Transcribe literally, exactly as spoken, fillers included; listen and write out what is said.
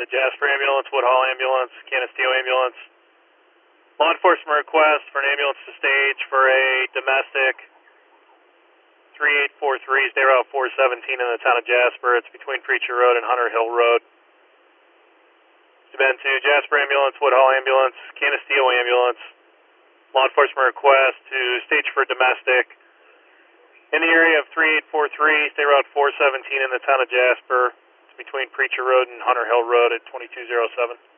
the Jasper Ambulance, Woodhall Ambulance, Canisteo Ambulance. Law enforcement request for an ambulance to stage for a domestic three eight four three, State Route four seventeen in the town of Jasper. It's between Preacher Road and Hunter Hill Road. It's been to Jasper Ambulance, Woodhall Ambulance, Canisteo Ambulance. Law enforcement request to stage for domestic in the area of three eight four three, State Route four seventeen in the town of Jasper. It's between Preacher Road and Hunter Hill Road at twenty-two oh seven.